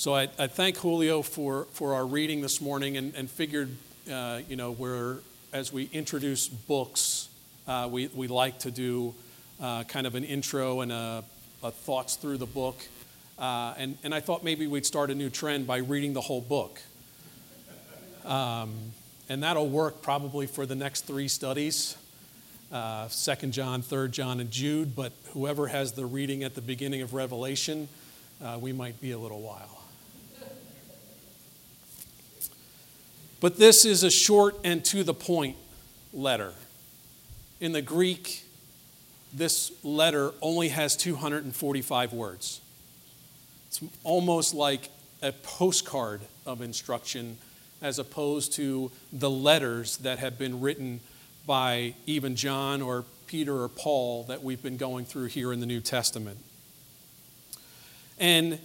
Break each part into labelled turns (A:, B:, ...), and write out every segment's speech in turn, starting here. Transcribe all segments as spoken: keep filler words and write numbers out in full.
A: So I, I thank Julio for, for our reading this morning and, and figured, uh, you know, we're, as we introduce books, uh, we, we like to do uh, kind of an intro and a, a thoughts through the book. Uh, and, and I thought maybe we'd start a new trend by reading the whole book. Um, and that'll work probably for the next three studies, uh, Second John, Third John, and Jude. But whoever has the reading at the beginning of Revelation, uh, we might be a little while. But this is a short and to-the-point letter. In the Greek, this letter only has two hundred forty-five words. It's almost like a postcard of instruction as opposed to the letters that have been written by even John or Peter or Paul that we've been going through here in the New Testament. And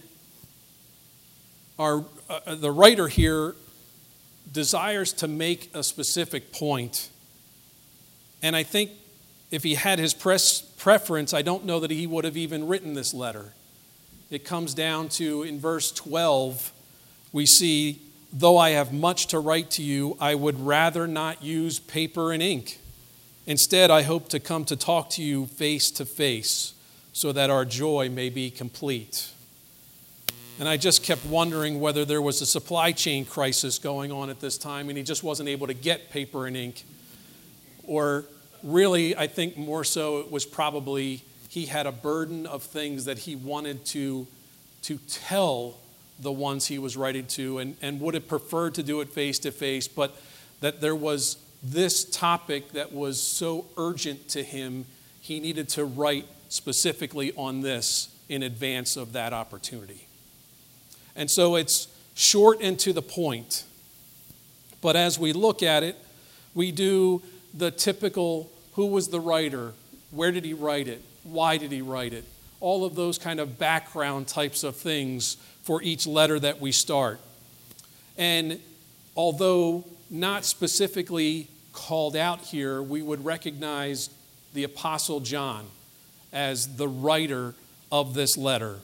A: our uh, the writer here desires to make a specific point. And I think if he had his press preference, I don't know that he would have even written this letter. It comes down to, in verse twelve, we see, though I have much to write to you, I would rather not use paper and ink. Instead, I hope to come to talk to you face to face so that our joy may be complete. And I just kept wondering whether there was a supply chain crisis going on at this time and he just wasn't able to get paper and ink. Or really, I think more so it was probably he had a burden of things that he wanted to, to tell the ones he was writing to and, and would have preferred to do it face to face, but that there was this topic that was so urgent to him, he needed to write specifically on this in advance of that opportunity. And so it's short and to the point. But as we look at it, we do the typical, who was the writer? Where did he write it? Why did he write it? All of those kind of background types of things for each letter that we start. And although not specifically called out here, we would recognize the Apostle John as the writer of this letter.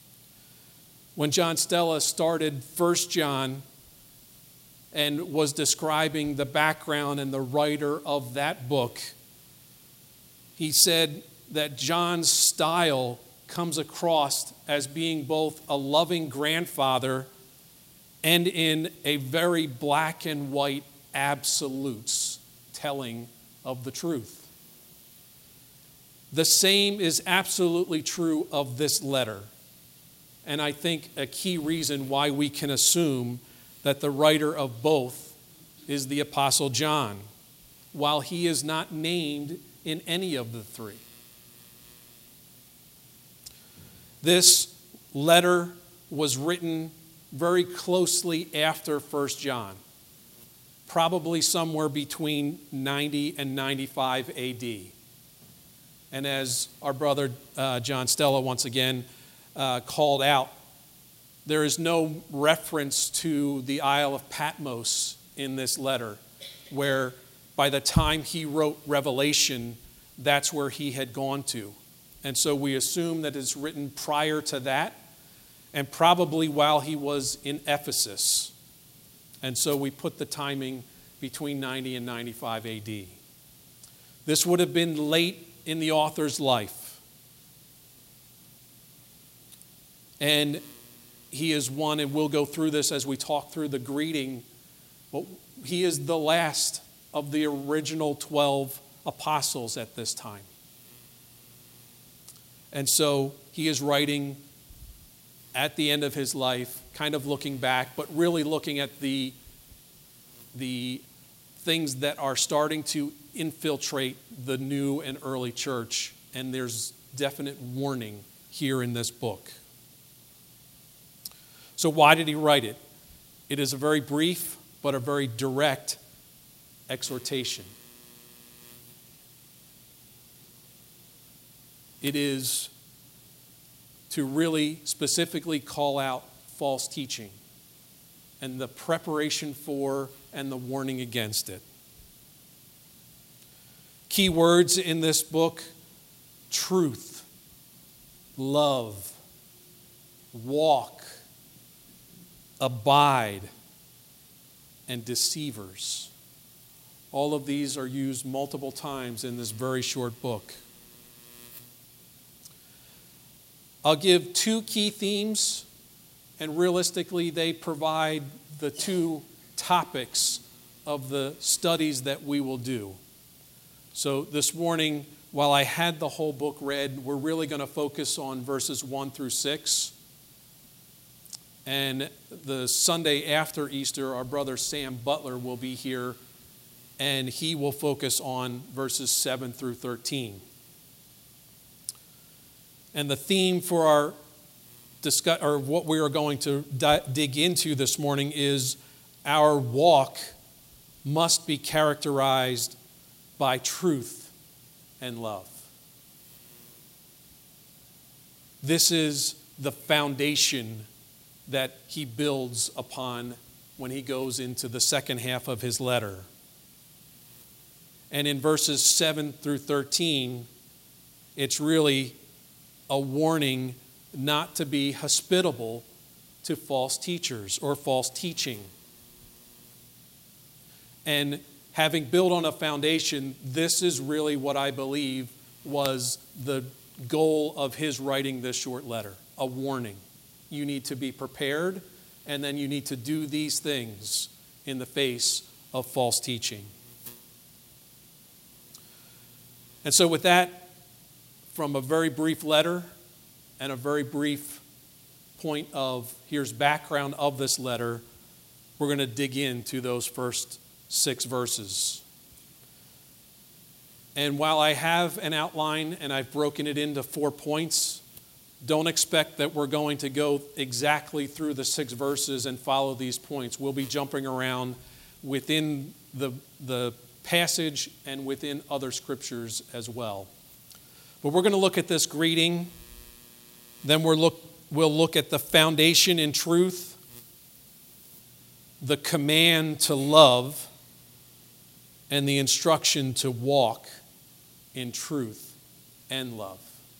A: When John Stella started First John and was describing the background and the writer of that book, he said that John's style comes across as being both a loving grandfather and in a very black and white absolutes telling of the truth. The same is absolutely true of this letter. And I think a key reason why we can assume that the writer of both is the Apostle John, while he is not named in any of the three. This letter was written very closely after First John, probably somewhere between ninety and ninety-five A D. And as our brother uh, John Stella once again uh, called out, there is no reference to the Isle of Patmos in this letter, where by the time he wrote Revelation, that's where he had gone to. And so we assume that it's written prior to that and probably while he was in Ephesus. And so we put the timing between ninety and ninety-five A D. This would have been late in the author's life. And he is one, and we'll go through this as we talk through the greeting, but he is the last of the original twelve apostles at this time. And so he is writing at the end of his life, kind of looking back, but really looking at the, the things that are starting to infiltrate the new and early church. And there's definite warning here in this book. So why did he write it? It is a very brief but a very direct exhortation. It is to really specifically call out false teaching and the preparation for and the warning against it. Key words in this book: truth, love, walk, abide, and deceivers. All of these are used multiple times in this very short book. I'll give two key themes, and realistically, they provide the two topics of the studies that we will do. So this morning, while I had the whole book read, we're really going to focus on verses one through six. And the Sunday after Easter, our brother Sam Butler will be here, and he will focus on verses seven through thirteen. And the theme for our discuss, or what we are going to di- dig into this morning is our walk must be characterized by truth and love. This is the foundation that he builds upon when he goes into the second half of his letter. And in verses seven through thirteen, it's really a warning not to be hospitable to false teachers or false teaching. And having built on a foundation, this is really what I believe was the goal of his writing this short letter, a warning. You need to be prepared, and then you need to do these things in the face of false teaching. And so with that, from a very brief letter and a very brief point of here's background of this letter, we're going to dig into those first six verses. And while I have an outline and I've broken it into four points, don't expect that we're going to go exactly through the six verses and follow these points. We'll be jumping around within the, the passage and within other scriptures as well. But we're going to look at this greeting. Then we're look, we'll look at the foundation in truth, the command to love, and the instruction to walk in truth and love.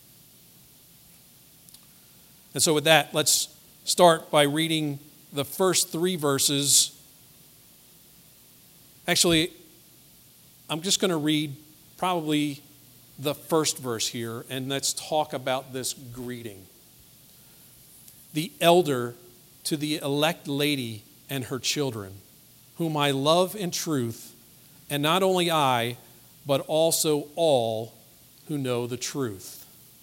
A: And so with that, let's start by reading the first three verses. Actually, I'm just going to read probably the first verse here, and let's talk about this greeting. The elder to the elect lady and her children, whom I love in truth, and not only I, but also all who know the truth.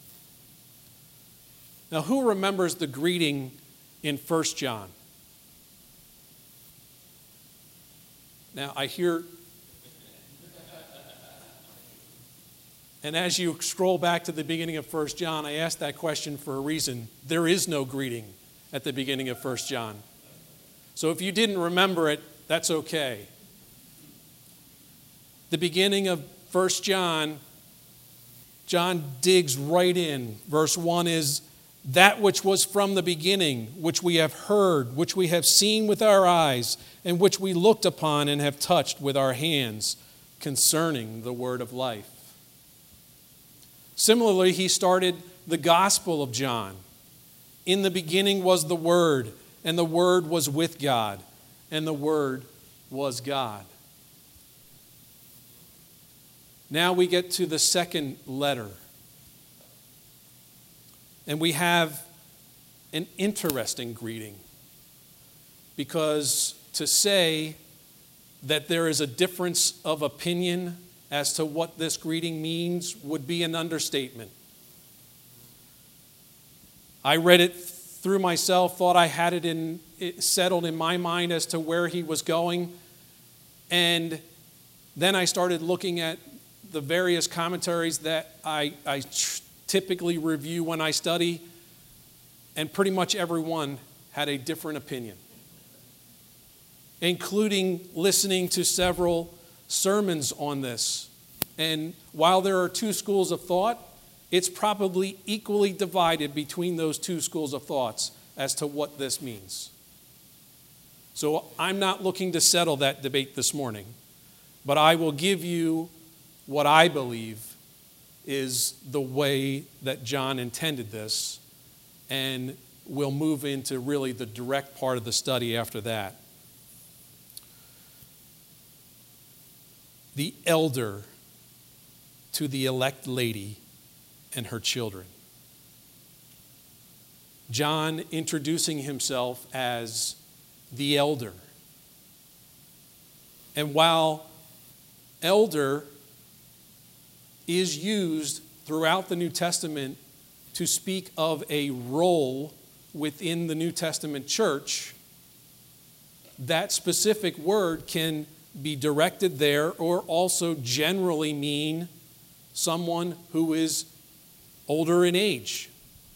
A: Now, who remembers the greeting in First John? Now, I hear, and as you scroll back to the beginning of First John, I asked that question for a reason. There is no greeting at the beginning of First John. So if you didn't remember it, that's okay. The beginning of First John, John digs right in. Verse one is, that which was from the beginning, which we have heard, which we have seen with our eyes, and which we looked upon and have touched with our hands, concerning the word of life. Similarly, he started the Gospel of John. In the beginning was the Word, and the Word was with God, and the Word was God. Now we get to the second letter. And we have an interesting greeting, because to say that there is a difference of opinion as to what this greeting means would be an understatement. I read it through myself, thought I had it, in, it settled in my mind as to where he was going, and then I started looking at the various commentaries that I, I typically review when I study, and pretty much everyone had a different opinion, including listening to several sermons on this. And while there are two schools of thought, it's probably equally divided between those two schools of thoughts as to what this means. So I'm not looking to settle that debate this morning, but I will give you what I believe is the way that John intended this, and we'll move into really the direct part of the study after that. The elder to the elect lady and her children. John introducing himself as the elder. And while elder is used throughout the New Testament to speak of a role within the New Testament church, that specific word can be directed there or also generally mean someone who is older in age.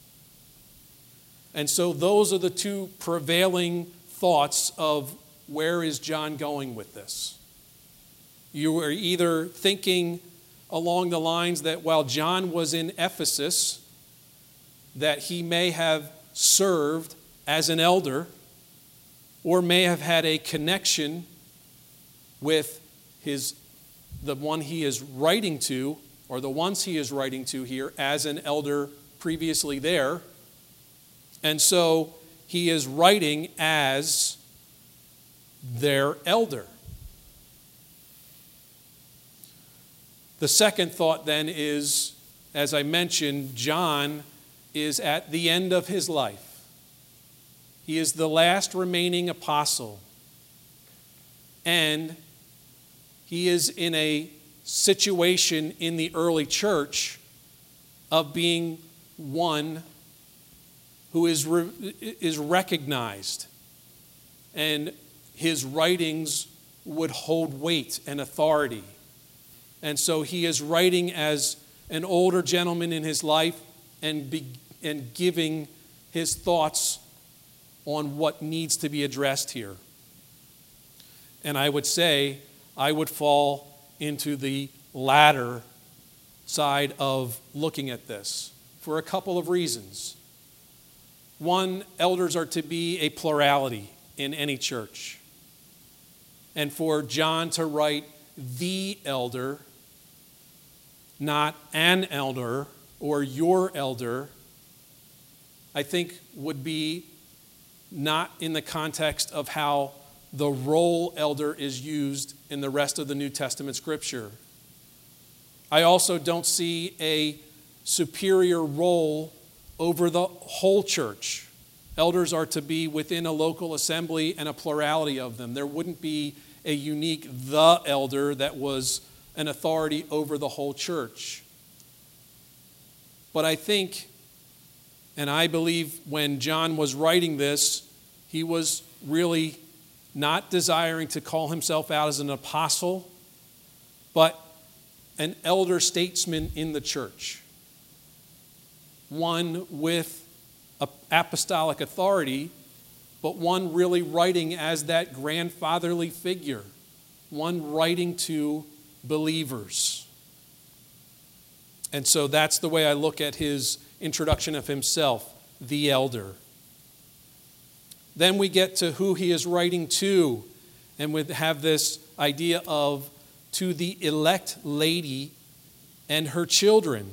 A: And so those are the two prevailing thoughts of where is John going with this. You are either thinking along the lines that while John was in Ephesus, that he may have served as an elder or may have had a connection with his the one he is writing to, or the ones he is writing to here as an elder previously there. And so he is writing as their elder. The second thought then is, as I mentioned, John is at the end of his life. He is the last remaining apostle. And he is in a situation in the early church of being one who is, re- is recognized. And his writings would hold weight and authority. And so he is writing as an older gentleman in his life and, be, and giving his thoughts on what needs to be addressed here. And I would say I would fall into the latter side of looking at this for a couple of reasons. One, elders are to be a plurality in any church. And for John to write the elder, not an elder or your elder, I think would be not in the context of how the role elder is used in the rest of the New Testament scripture. I also don't see a superior role over the whole church. Elders are to be within a local assembly and a plurality of them. There wouldn't be a unique the elder that was an authority over the whole church. But I think, and I believe when John was writing this, he was really not desiring to call himself out as an apostle, but an elder statesman in the church. One with apostolic authority, but one really writing as that grandfatherly figure, one writing to believers. And so that's the way I look at his introduction of himself, the elder. Then we get to who he is writing to, and we have this idea of to the elect lady and her children.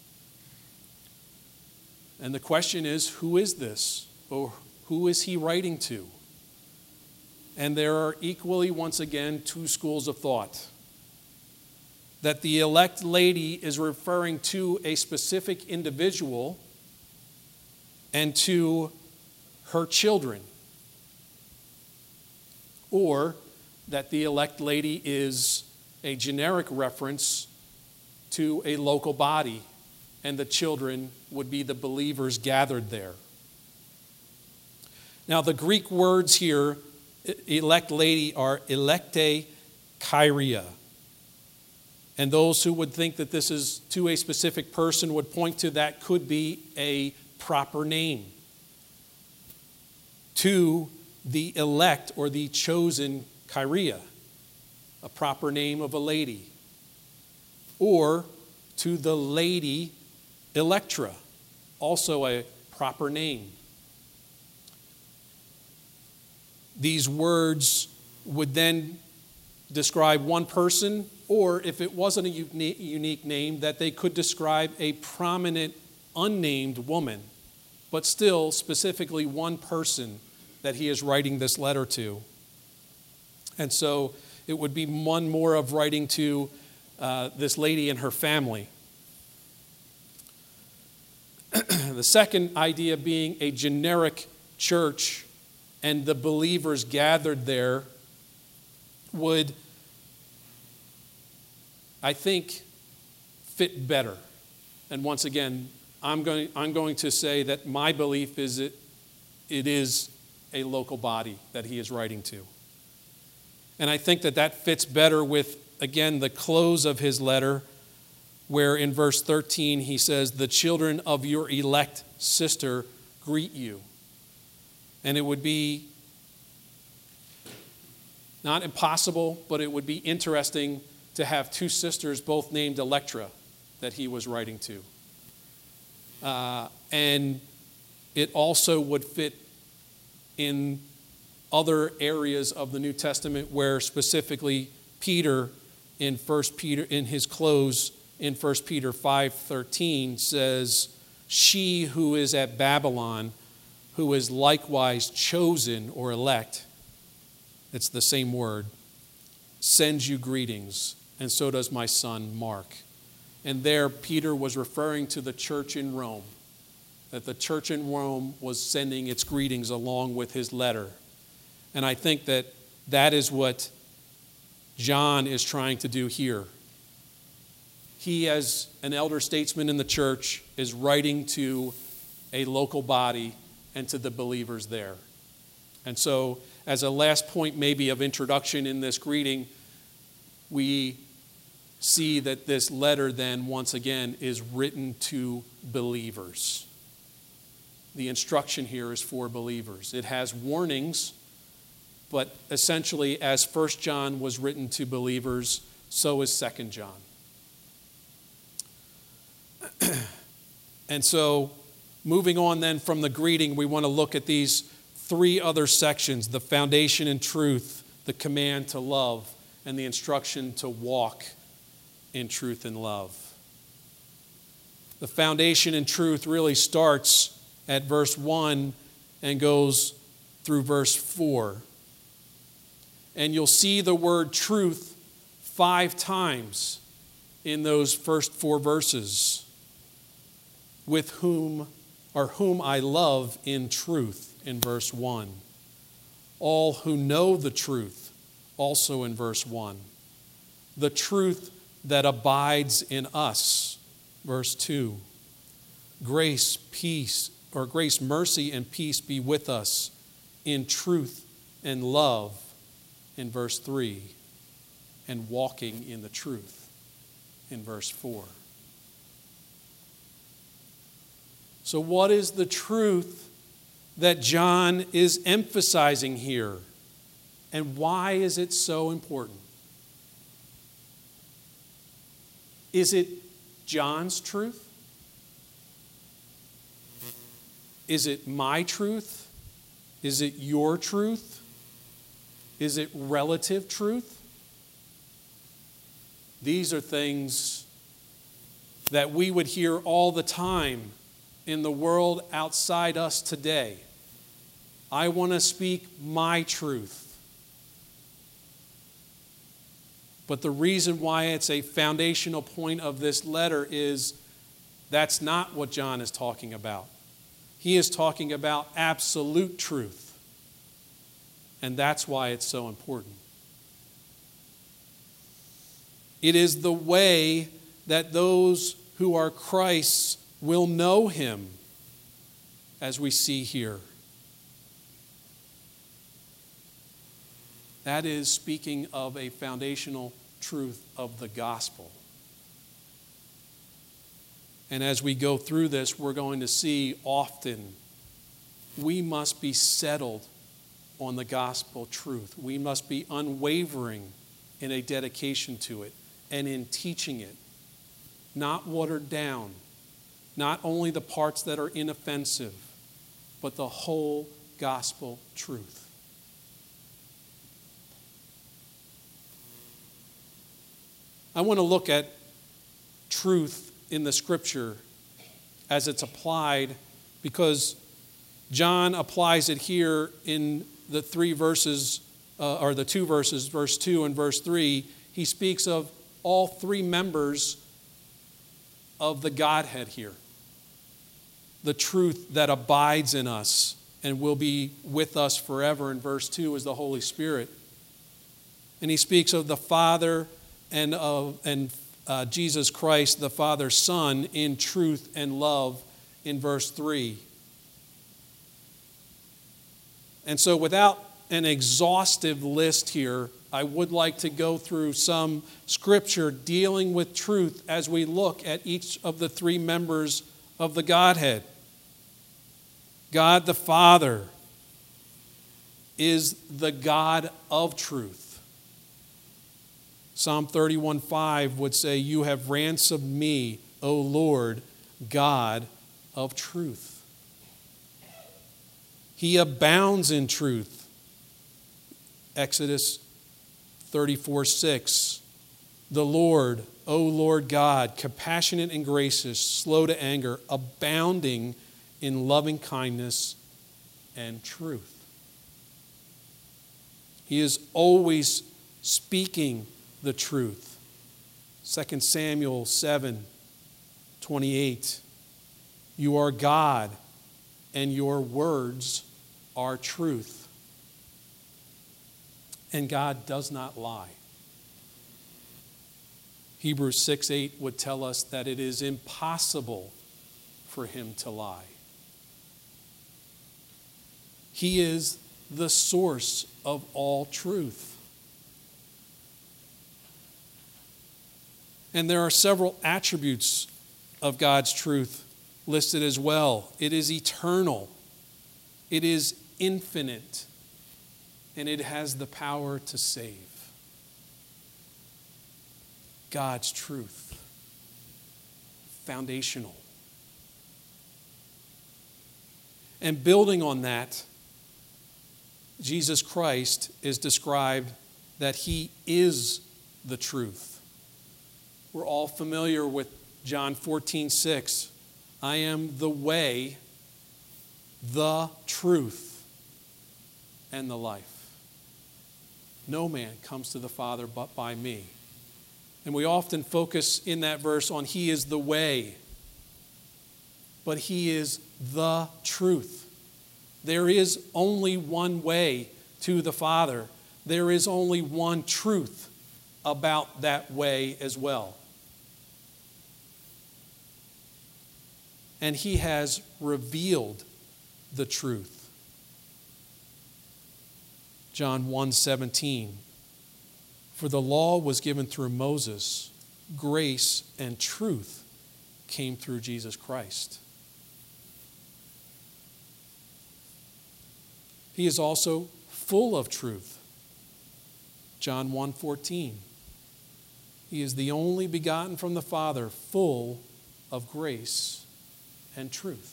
A: And the question is, who is this? Or who is he writing to? And there are equally, once again, two schools of thought. That the elect lady is referring to a specific individual and to her children. Or that the elect lady is a generic reference to a local body, and the children would be the believers gathered there. Now, the Greek words here, elect lady, are electe kyria. And those who would think that this is to a specific person would point to that could be a proper name. To the elect or the chosen kyria, a proper name of a lady. Or to the lady Electra, also a proper name. These words would then describe one person, or if it wasn't a unique name, that they could describe a prominent unnamed woman but still specifically one person that he is writing this letter to. And so it would be one more of writing to uh, this lady and her family. The second idea being a generic church and the believers gathered there would, I think, fit better. And once again, I'm going, I'm going to say that my belief is it, it is a local body that he is writing to. And I think that that fits better with, again, the close of his letter, where in verse thirteen he says, "The children of your elect sister greet you." And it would be not impossible, but it would be interesting to have two sisters both named Electra that he was writing to. Uh, and it also would fit in other areas of the New Testament where specifically Peter in First Peter, in his close in First Peter five thirteen says, "She who is at Babylon, who is likewise chosen or elect," it's the same word, "sends you greetings, and so does my son Mark." And there Peter was referring to the church in Rome, that the church in Rome was sending its greetings along with his letter. And I think that that is what John is trying to do here. He, as an elder statesman in the church, is writing to a local body and to the believers there. And so, as a last point maybe of introduction in this greeting, we see that this letter then, once again, is written to believers. The instruction here is for believers. It has warnings, but essentially, as First John was written to believers, so is Second John. And so, moving on then from the greeting, we want to look at these three other sections: the foundation in truth, the command to love, and the instruction to walk in truth and love. The foundation in truth really starts at verse one and goes through verse four. And you'll see the word truth five times in those first four verses. With whom, or whom I love in truth, in verse one. All who know the truth, also in verse one. The truth that abides in us, verse two. Grace, peace, or grace, mercy, and peace be with us in truth and love, in verse three, and walking in the truth, in verse four. So what is the truth that John is emphasizing here? And why is it so important? Is it John's truth? Is it my truth? Is it your truth? Is it relative truth? These are things that we would hear all the time in the world outside us today. I want to speak my truth. But the reason why it's a foundational point of this letter is that's not what John is talking about. He is talking about absolute truth. And that's why it's so important. It is the way that those who are Christ's will know him, as we see here. That is speaking of a foundational truth of the gospel. And as we go through this, we're going to see often we must be settled on the gospel truth. We must be unwavering in a dedication to it and in teaching it, not watered down. Not only the parts that are inoffensive, but the whole gospel truth. I want to look at truth in the Scripture as it's applied because John applies it here in the three verses, uh, or the two verses, verse two and verse three. He speaks of all three members of the Godhead here. The truth that abides in us and will be with us forever in verse two is the Holy Spirit. And he speaks of the Father and of and uh, Jesus Christ, the Father's Son, in truth and love in verse three. And so without an exhaustive list here, I would like to go through some scripture dealing with truth as we look at each of the three members of the Godhead. God the Father is the God of truth. Psalm thirty-one five would say, "You have ransomed me, O Lord, God of truth." He abounds in truth. Exodus thirty-four six, "The Lord, O Lord God, compassionate and gracious, slow to anger, abounding in loving kindness and truth." He is always speaking the truth. Second Samuel seven twenty-eight, "You are God, and your words are truth." And God does not lie. Hebrews six eight would tell us that it is impossible for him to lie. He is the source of all truth. And there are several attributes of God's truth listed as well. It is eternal. It is infinite. And it has the power to save. God's truth. Foundational. And building on that, Jesus Christ is described that he is the truth. We're all familiar with John fourteen six. "I am the way, the truth, and the life. No man comes to the Father but by me." And we often focus in that verse on he is the way, but he is the truth. There is only one way to the Father. There is only one truth about that way as well. And he has revealed the truth. John one seventeen, "For the law was given through Moses, grace and truth came through Jesus Christ." He is also full of truth. John one fourteen, "He is the only begotten from the Father, full of grace and truth."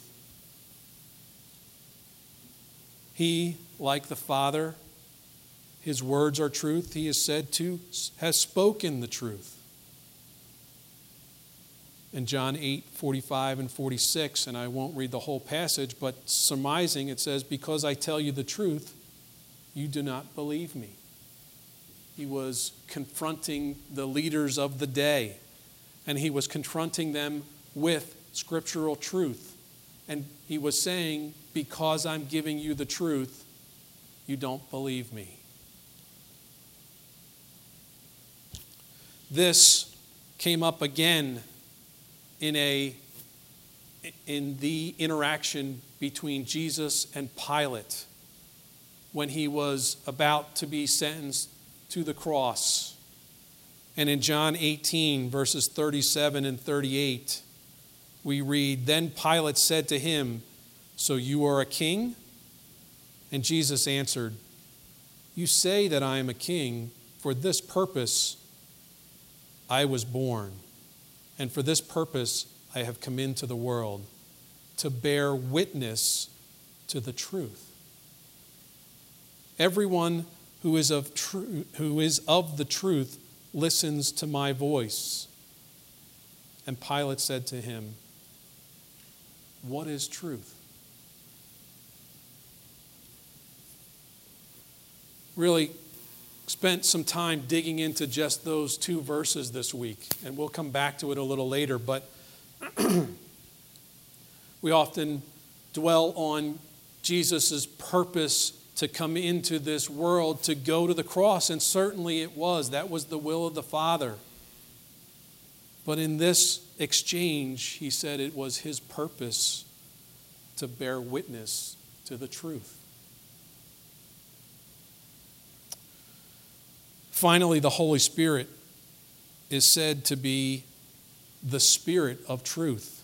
A: He, like the Father, his words are truth. He is said to has spoken the truth. In John eight forty-five and forty-six, and I won't read the whole passage, but surmising, it says, "Because I tell you the truth, you do not believe me." He was confronting the leaders of the day, and he was confronting them with scriptural truth. And he was saying, because I'm giving you the truth, you don't believe me. This came up again in a in the interaction between Jesus and Pilate when he was about to be sentenced to the cross. And in John eighteen, verses thirty-seven and thirty-eight, we read, "Then Pilate said to him, 'So you are a king?' And Jesus answered, 'You say that I am a king. For this purpose I was born, and for this purpose I have come into the world, to bear witness to the truth. Everyone who is of tru- who is of the truth listens to my voice.' And Pilate said to him, 'What is truth?' really spent some time digging into just those two verses this week, and we'll come back to it a little later, but we often dwell on Jesus' purpose to come into this world, to go to the cross, and certainly it was. That was the will of the Father. But in this exchange, he said it was his purpose to bear witness to the truth. Finally, the Holy Spirit is said to be the Spirit of truth.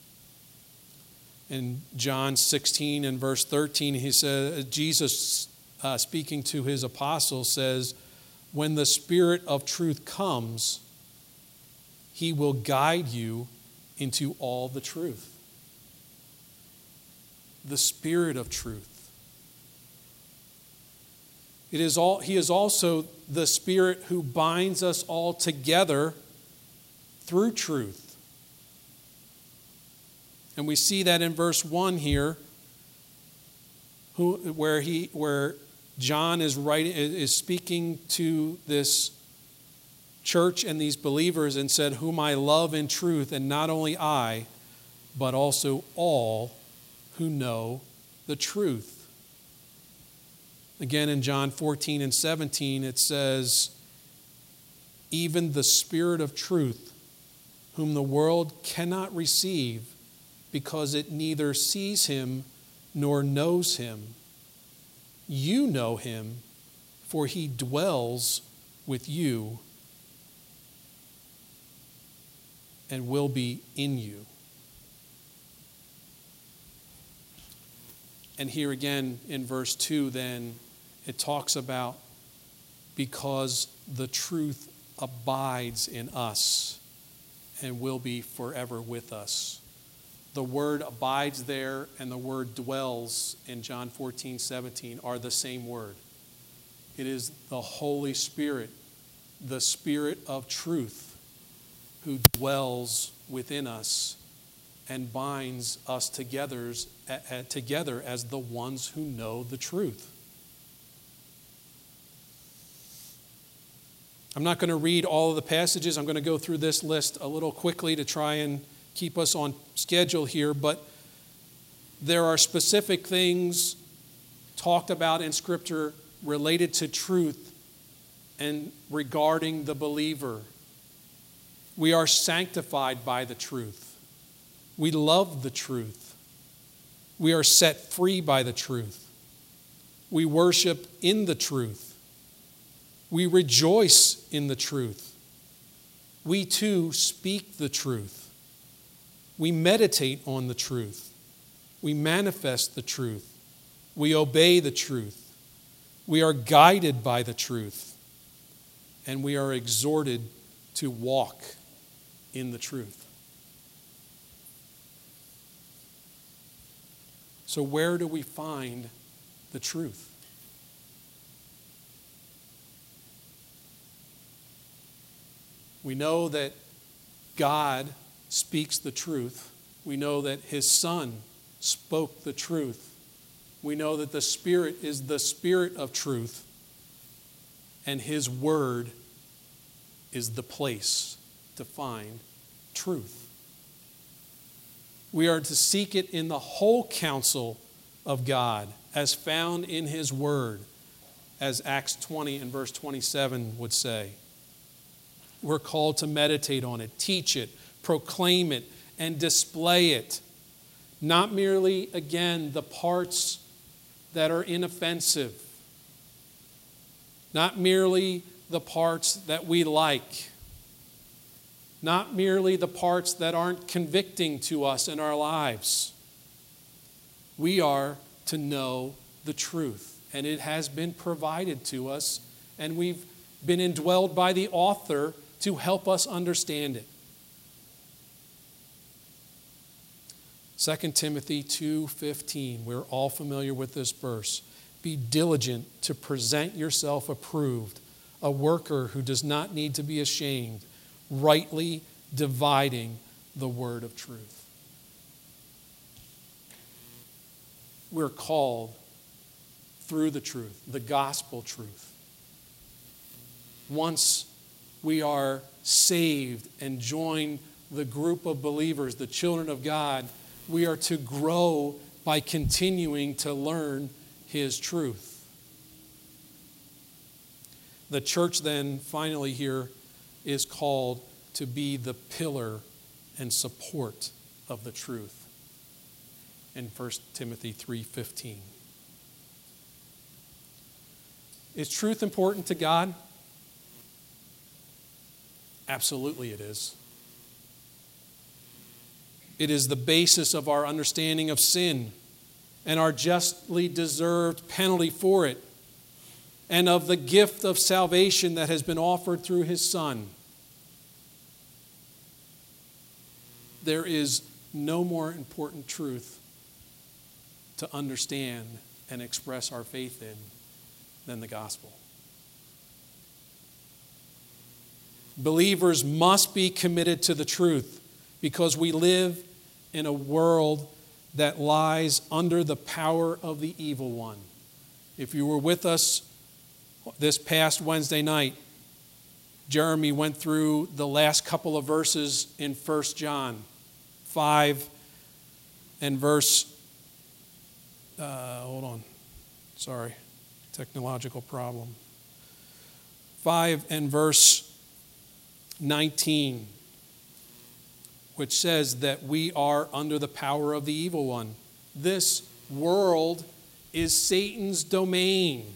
A: In John sixteen and verse thirteen, he says, Jesus uh, speaking to his apostles says, "When the Spirit of truth comes, he will guide you into all the truth." The Spirit of truth. It is all, he is also the Spirit who binds us all together through truth. And we see that in verse one here, who, where he, where John is writing, is speaking to this church and these believers and said, "Whom I love in truth, and not only I, but also all who know the truth." Again, in John fourteen and seventeen, it says, "Even the Spirit of truth, whom the world cannot receive, because it neither sees him nor knows him. You know him, for he dwells with you and will be in you." And here again in verse two, then, it talks about because the truth abides in us and will be forever with us. The word abides there and the word dwells in John fourteen, seventeen are the same word. It is the Holy Spirit, the Spirit of truth, who dwells within us and binds us together, together as the ones who know the truth. I'm not going to read all of the passages. I'm going to go through this list a little quickly to try and keep us on schedule here, but there are specific things talked about in Scripture related to truth and regarding the believer. We are sanctified by the truth. We love the truth. We are set free by the truth. We worship in the truth. We rejoice in the truth. We too speak the truth. We meditate on the truth. We manifest the truth. We obey the truth. We are guided by the truth. And we are exhorted to walk in the truth. So where do we find the truth? We know that God speaks the truth. We know that his Son spoke the truth. We know that the Spirit is the Spirit of truth. And his word is the place to find truth. We are to seek it in the whole counsel of God as found in his word, as Acts twenty and verse twenty-seven would say. We're called to meditate on it, teach it, proclaim it, and display it. Not merely, again, the parts that are inoffensive. Not merely the parts that we like. Not merely the parts that aren't convicting to us in our lives. We are to know the truth, and it has been provided to us, and we've been indwelled by the author to help us understand it. Second Timothy two fifteen, we're all familiar with this verse. Be diligent to present yourself approved, a worker who does not need to be ashamed, rightly dividing the word of truth. We're called through the truth, the gospel truth. Once we are saved and join the group of believers, the children of God, we are to grow by continuing to learn His truth. The church then, finally here, is called to be the pillar and support of the truth in First Timothy three fifteen. Is truth important to God? Absolutely it is. It is the basis of our understanding of sin and our justly deserved penalty for it, and of the gift of salvation that has been offered through His Son. There is no more important truth to understand and express our faith in than the gospel. Believers must be committed to the truth because we live in a world that lies under the power of the evil one. If you were with us this past Wednesday night, Jeremy went through the last couple of verses in First John five and verse, uh, hold on, sorry, technological problem. five and verse nineteen, which says that we are under the power of the evil one. This world is Satan's domain.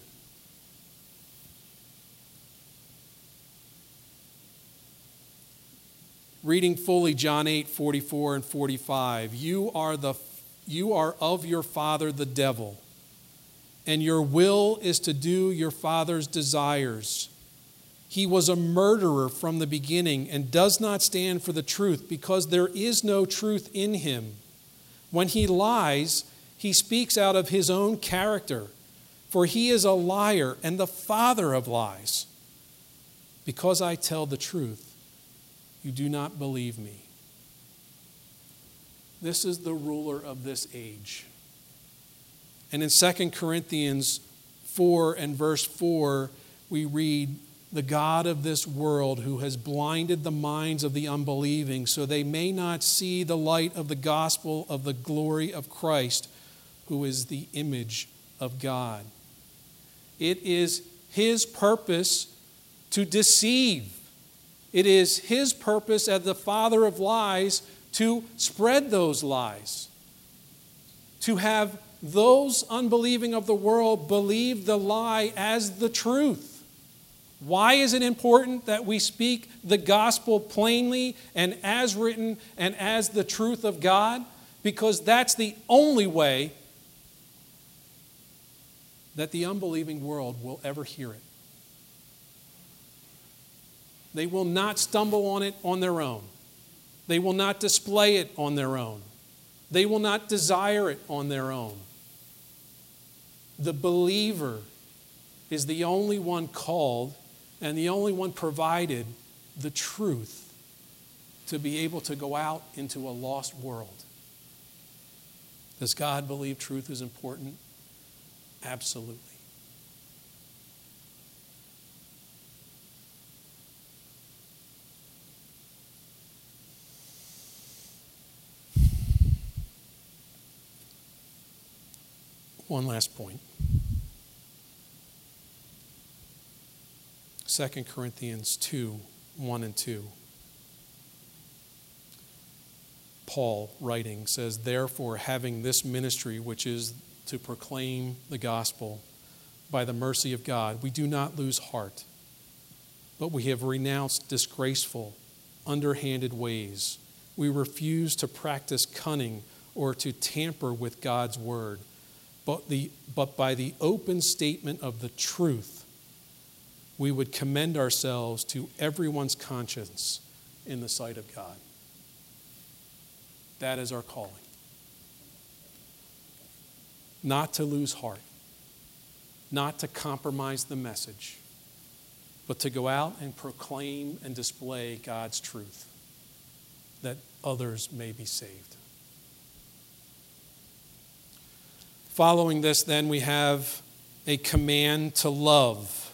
A: Reading fully John eight, forty-four and forty-five. You are the you are of your father the devil, and your will is to do your father's desires. He was a murderer from the beginning and does not stand for the truth because there is no truth in him. When he lies, he speaks out of his own character, for he is a liar and the father of lies. Because I tell the truth, you do not believe me. This is the ruler of this age. And in Second Corinthians four and verse four, we read, the God of this world who has blinded the minds of the unbelieving so they may not see the light of the gospel of the glory of Christ, who is the image of God. It is His purpose to deceive. It is His purpose as the father of lies to spread those lies, to have those unbelieving of the world believe the lie as the truth. Why is it important that we speak the gospel plainly and as written and as the truth of God? Because that's the only way that the unbelieving world will ever hear it. They will not stumble on it on their own. They will not display it on their own. They will not desire it on their own. The believer is the only one called and the only one provided the truth to be able to go out into a lost world. Does God believe truth is important? Absolutely. One last point. Second Corinthians two, one and two. Paul, writing, says, therefore, having this ministry, which is to proclaim the gospel by the mercy of God, we do not lose heart, but we have renounced disgraceful, underhanded ways. We refuse to practice cunning or to tamper with God's word, but, the, but by the open statement of the truth, we would commend ourselves to everyone's conscience in the sight of God. That is our calling. Not to lose heart, not to compromise the message, but to go out and proclaim and display God's truth, that others may be saved. Following this, then, we have a command to love.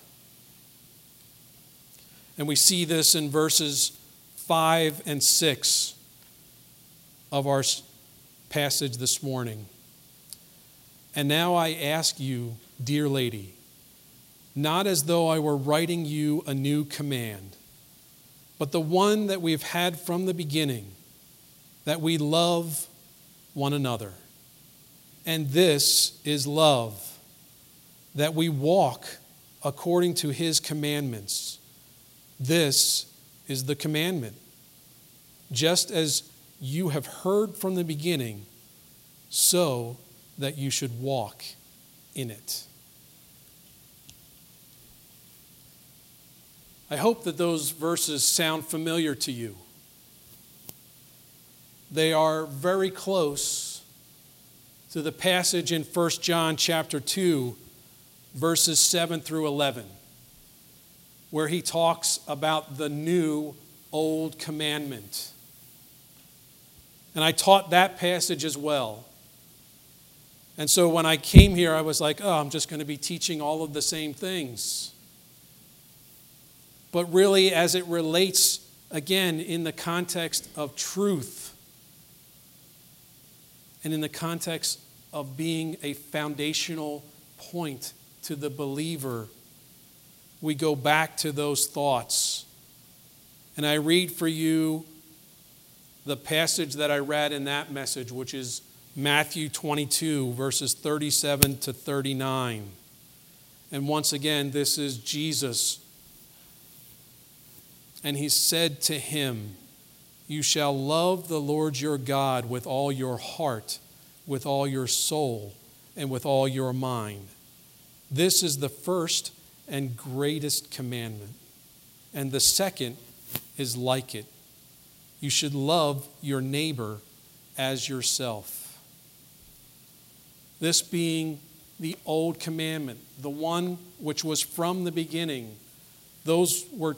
A: And we see this in verses five and six of our passage this morning. And now I ask you, dear lady, not as though I were writing you a new command, but the one that we've had from the beginning, that we love one another. And this is love, that we walk according to his commandments. This is the commandment. Just as you have heard from the beginning, so that you should walk in it. I hope that those verses sound familiar to you. They are very close to the passage in First John chapter two, verses seven through eleven, where he talks about the new old commandment. And I taught that passage as well. And so when I came here, I was like, oh, I'm just going to be teaching all of the same things. But really, as it relates, again, in the context of truth and in the context of being a foundational point to the believer, we go back to those thoughts. And I read for you the passage that I read in that message, which is Matthew twenty-two, verses thirty-seven to thirty-nine. And once again, this is Jesus. And he said to him, you shall love the Lord your God with all your heart, with all your soul, and with all your mind. This is the first and greatest commandment. And the second is like it. You should love your neighbor as yourself. This being the old commandment, the one which was from the beginning. Those were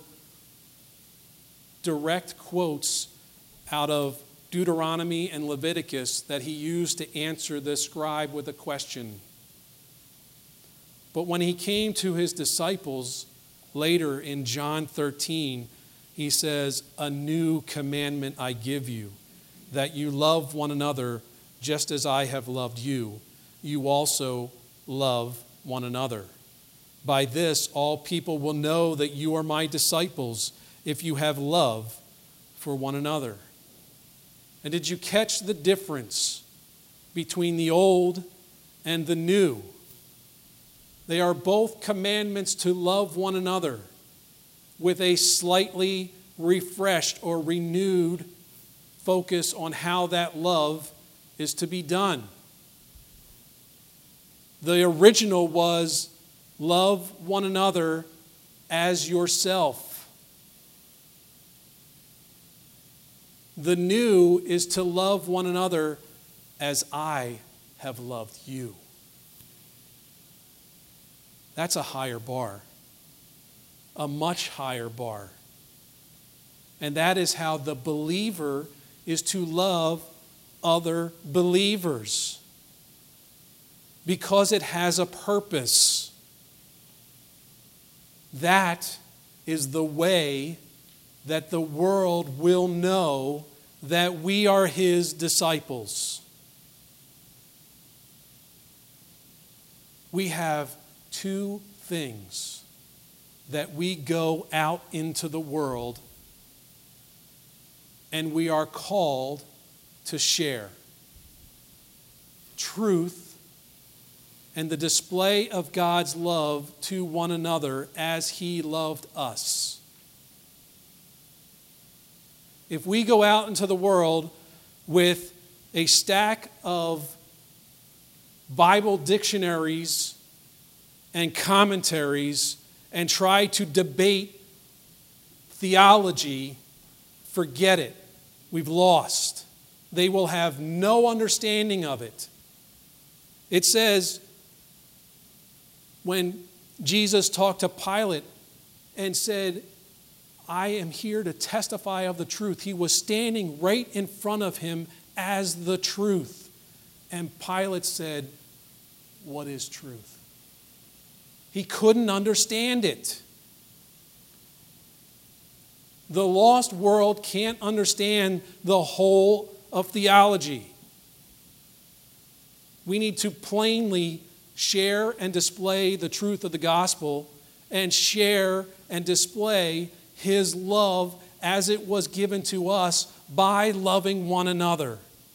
A: direct quotes out of Deuteronomy and Leviticus that he used to answer the scribe with a question. But when he came to his disciples later in John thirteen, he says, a new commandment I give you, that you love one another just as I have loved you. You also love one another. By this, all people will know that you are my disciples, if you have love for one another. And did you catch the difference between the old and the new? They are both commandments to love one another with a slightly refreshed or renewed focus on how that love is to be done. The original was love one another as yourself. The new is to love one another as I have loved you. That's a higher bar, a much higher bar. And that is how the believer is to love other believers, because it has a purpose. That is the way that the world will know that we are his disciples. We have two things that we go out into the world and we are called to share: truth and the display of God's love to one another as he loved us. If we go out into the world with a stack of Bible dictionaries and commentaries and try to debate theology, forget it. We've lost. They will have no understanding of it. It says, when Jesus talked to Pilate and said, I am here to testify of the truth, he was standing right in front of him as the truth. And Pilate said, what is truth? He couldn't understand it. The lost world can't understand the whole of theology. We need to plainly share and display the truth of the gospel and share and display His love as it was given to us by loving one another.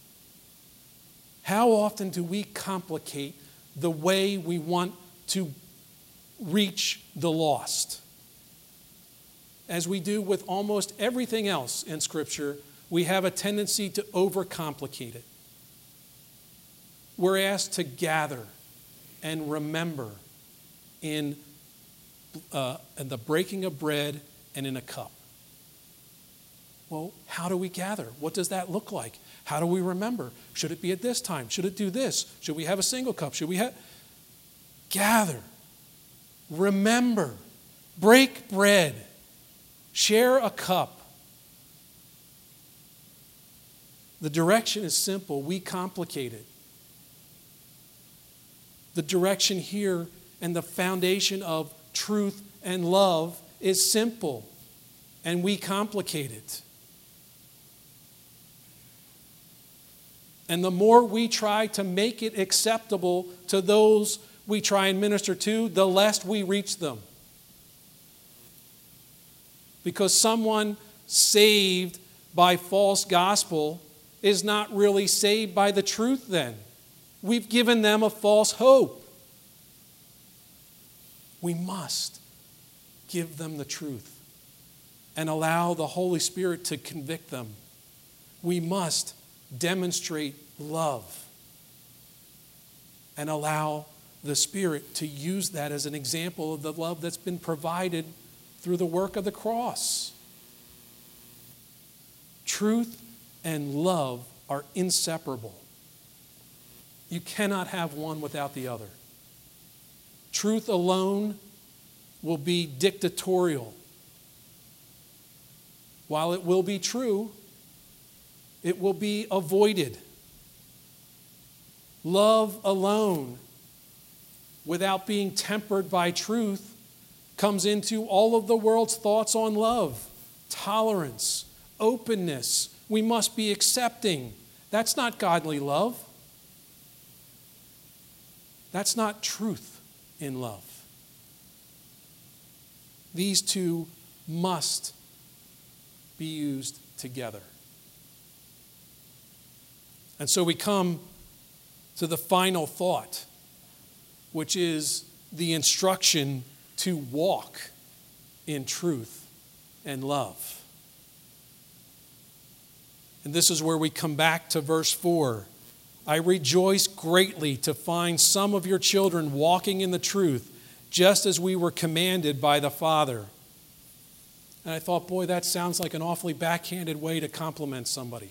A: How often do we complicate the way we want to reach the lost? As we do with almost everything else in Scripture, we have a tendency to overcomplicate it. We're asked to gather and remember in, uh, in the breaking of bread and in a cup. Well, how do we gather? What does that look like? How do we remember? Should it be at this time? Should it do this? Should we have a single cup? Should we have... Gather. Remember. Break bread. Share a cup. The direction is simple. We complicate it. The direction here and the foundation of truth and love is simple, and we complicate it. And the more we try to make it acceptable to those we try and minister to, the less we reach them. Because someone saved by false gospel is not really saved by the truth then. We've given them a false hope. We must give them the truth and allow the Holy Spirit to convict them. We must demonstrate love and allow the Spirit to use that as an example of the love that's been provided through the work of the cross. Truth and love are inseparable. You cannot have one without the other. Truth alone will be dictatorial. While it will be true, it will be avoided. Love alone, without being tempered by truth, comes into all of the world's thoughts on love, tolerance, openness. We must be accepting. That's not godly love. That's not truth in love. These two must be used together. And so we come to the final thought, which is the instruction to walk in truth and love. And this is where we come back to verse four. I rejoice greatly to find some of your children walking in the truth, just as we were commanded by the Father. And I thought, boy, that sounds like an awfully backhanded way to compliment somebody.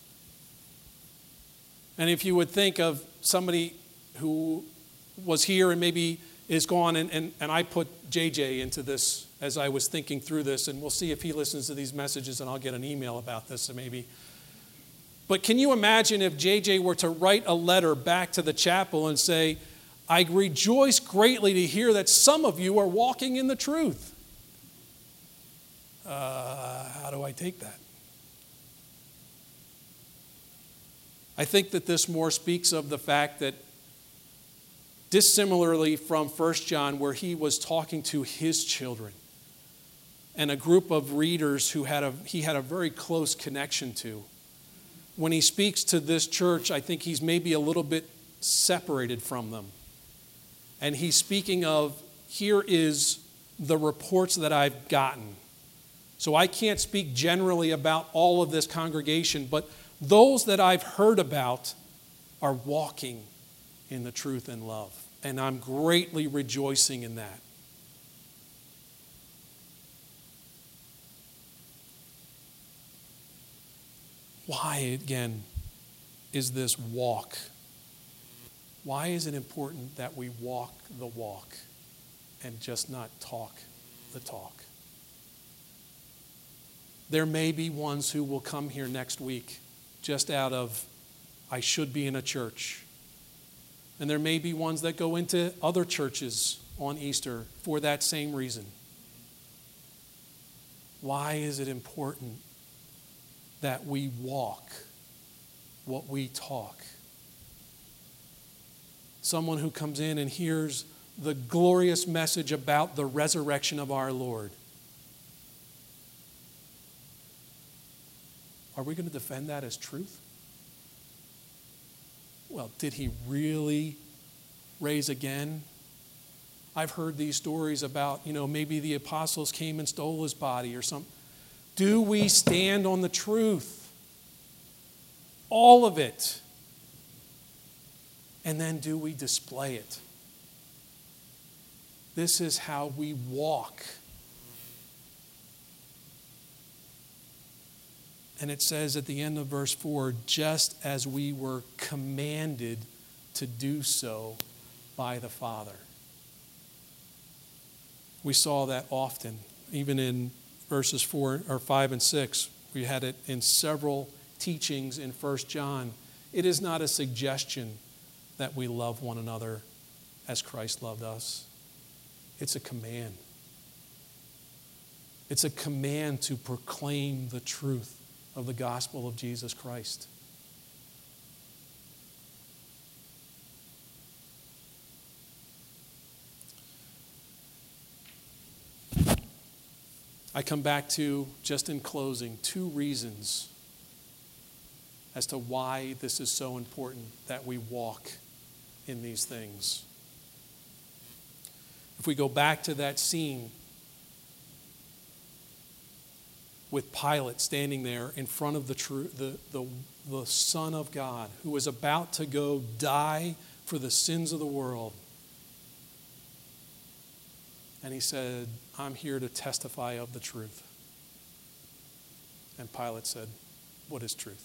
A: And if you would think of somebody who was here and maybe is gone, and, and, and I put J J into this as I was thinking through this, and we'll see if he listens to these messages, and I'll get an email about this, so maybe. But can you imagine if J J were to write a letter back to the chapel and say, I rejoice greatly to hear that some of you are walking in the truth. Uh, how do I take that? I think that this more speaks of the fact that, dissimilarly from First John, where he was talking to his children and a group of readers who had a, he had a very close connection to, when he speaks to this church, I think he's maybe a little bit separated from them. And he's speaking of, here is the reports that I've gotten. So I can't speak generally about all of this congregation, but those that I've heard about are walking in the truth and love. And I'm greatly rejoicing in that. Why, again, is this walk? Why is it important that we walk the walk and just not talk the talk? There may be ones who will come here next week just out of, I should be in a church. And there may be ones that go into other churches on Easter for that same reason. Why is it important that we walk what we talk? Someone who comes in and hears the glorious message about the resurrection of our Lord. Are we going to defend that as truth? Well, did he really raise again? I've heard these stories about, you know, maybe the apostles came and stole his body or something. Do we stand on the truth? All of it. And then do we display it? This is how we walk. And it says at the end of verse four, just as we were commanded to do so by the Father. We saw that often, even in verses four or five and six. We had it in several teachings in First John. It is not a suggestion that we love one another as Christ loved us. It's a command. It's a command to proclaim the truth of the gospel of Jesus Christ. I come back to, just in closing, two reasons as to why this is so important that we walk in these things. If we go back to that scene with Pilate standing there in front of the, true, the, the, the Son of God, who was about to go die for the sins of the world. And he said, I'm here to testify of the truth. And Pilate said, what is truth?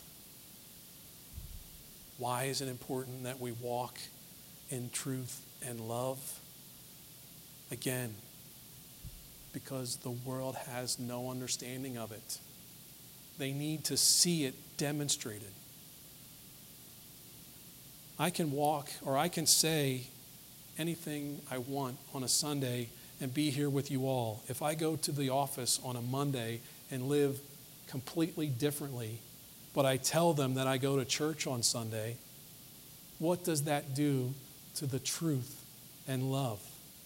A: Why is it important that we walk in truth and love? Again, because the world has no understanding of it. They need to see it demonstrated. I can walk or I can say anything I want on a Sunday and be here with you all. If I go to the office on a Monday and live completely differently, but I tell them that I go to church on Sunday, what does that do to the truth and love?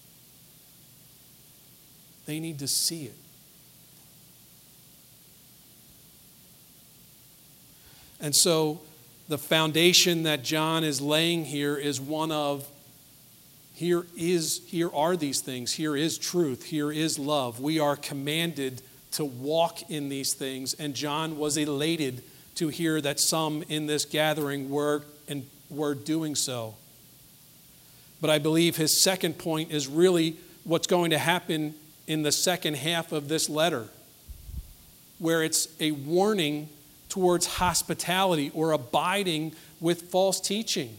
A: They need to see it. And so the foundation that John is laying here is one of Here is, here are these things. Here is truth. Here is love. We are commanded to walk in these things. And John was elated to hear that some in this gathering were, and were doing so. But I believe his second point is really what's going to happen in the second half of this letter, where it's a warning towards hospitality or abiding with false teaching.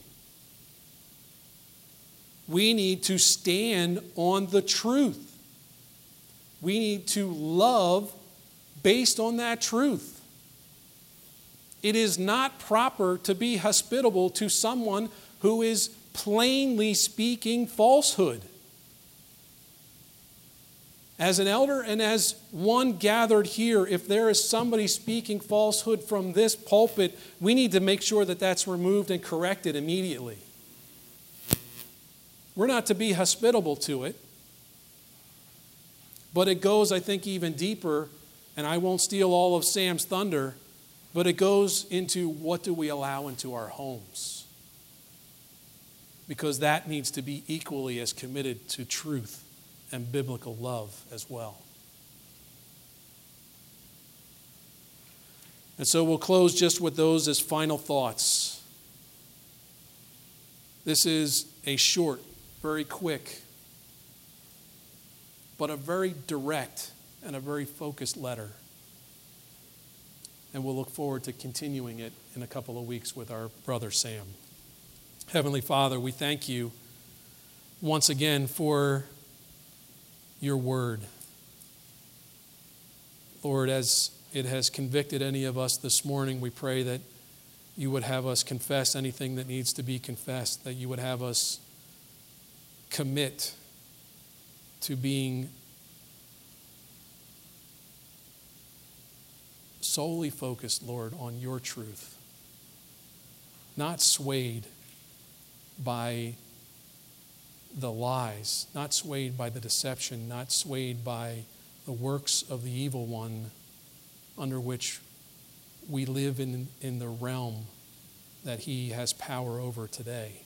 A: We need to stand on the truth. We need to love based on that truth. It is not proper to be hospitable to someone who is plainly speaking falsehood. As an elder and as one gathered here, if there is somebody speaking falsehood from this pulpit, we need to make sure that that's removed and corrected immediately. We're not to be hospitable to it. But it goes, I think, even deeper, and I won't steal all of Sam's thunder, but it goes into what do we allow into our homes? Because that needs to be equally as committed to truth and biblical love as well. And so we'll close just with those as final thoughts. This is a short, very quick, but a very direct and a very focused letter. And we'll look forward to continuing it in a couple of weeks with our brother Sam. Heavenly Father, we thank you once again for your word. Lord, as it has convicted any of us this morning, we pray that you would have us confess anything that needs to be confessed, that you would have us commit to being solely focused, Lord, on your truth, not swayed by the lies, not swayed by the deception, not swayed by the works of the evil one under which we live in, in the realm that he has power over today.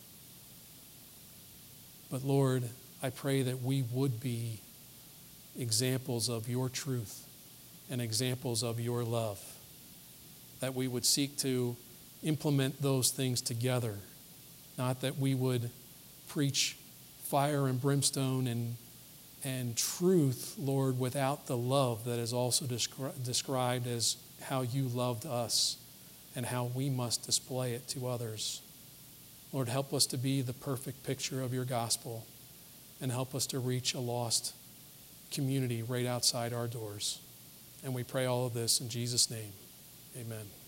A: But Lord, I pray that we would be examples of your truth and examples of your love, that we would seek to implement those things together, not that we would preach fire and brimstone and, and truth, Lord, without the love that is also descri- described as how you loved us and how we must display it to others. Lord, help us to be the perfect picture of your gospel and help us to reach a lost community right outside our doors. And we pray all of this in Jesus' name. Amen.